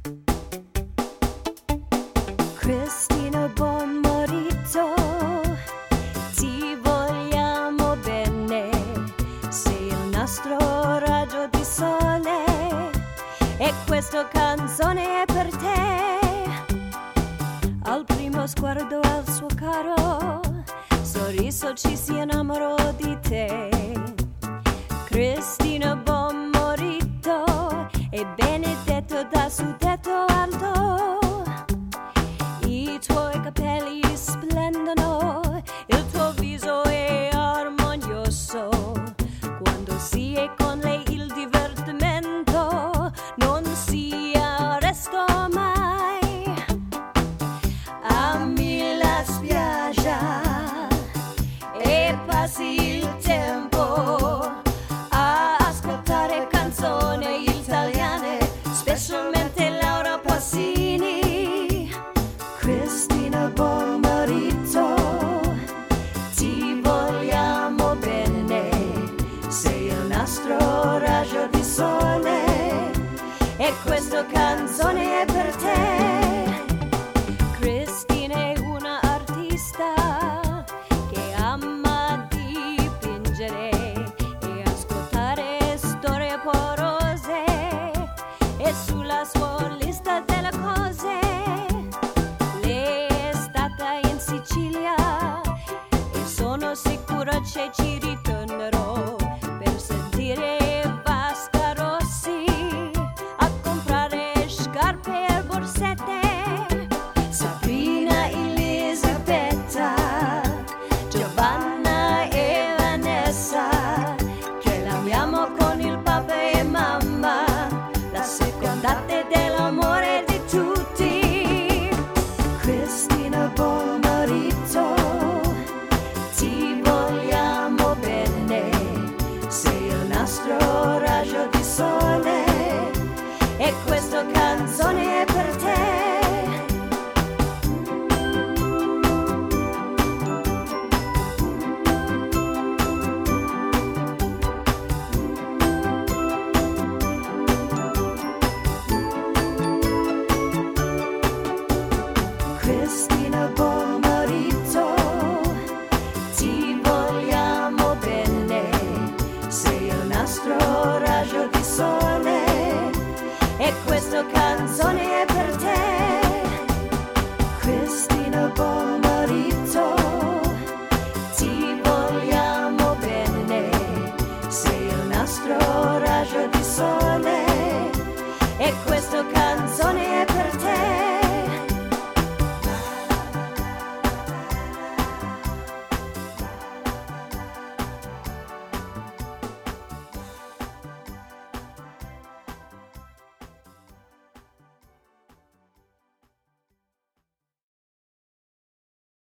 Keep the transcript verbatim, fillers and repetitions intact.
Cristina, buon marito, ti vogliamo bene, sei il nostro raggio di sole e questa canzone è per te. Al primo sguardo al suo caro sorriso ci si innamorò di te. Cristina, buon marito, è benedetto da su tetto alto. I tuoi capelli splendono, il tuo viso è armonioso. Quando si è con lei il divertimento non si arresta mai. Ami la spiaggia e passi il tempo a ascoltare canzoni italiane, specialmente Laura Pausini. Cristina, buon marito, ti vogliamo bene, sei il nostro raggio di sole e questa canzone è per te. Cristina è una artista che ama dipingere e ascoltare storie porose, e sulla sua lista delle cose lei è stata in Sicilia e sono sicura che ci ritornerò per sentire Vasca Rossi, a comprare scarpe e borsette. Sabrina, Elisabetta, Giovanna e Vanessa, che l'amiamo con il papà e mamma, la secondate dell'amore di tutti. Cristina, buon marito, ti vogliamo bene, sei il nostro raggio di sole e questa canzone è per te. Cristina, buon marito, ti vogliamo bene, sei il nostro raggio di sole e questa canzone è